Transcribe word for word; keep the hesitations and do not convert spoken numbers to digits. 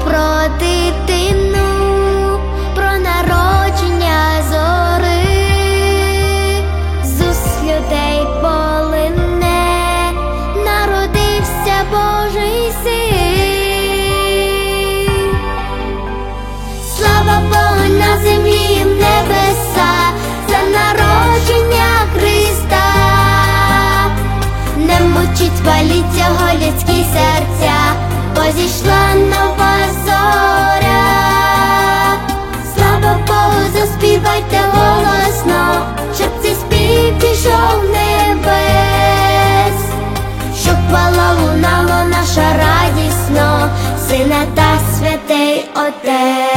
про дитину, про народження зори, з уст людей полине, народився Божий син. Слава Богу на землі, в небеса, за народження Христа. Не мучить паліть його людські серця, бо зійшла нова зоря. Слава Богу, заспівайте голосно, щоб цей спів пішов в небес, щоб хвала лунала наша радісно, Сина та Святий Отець.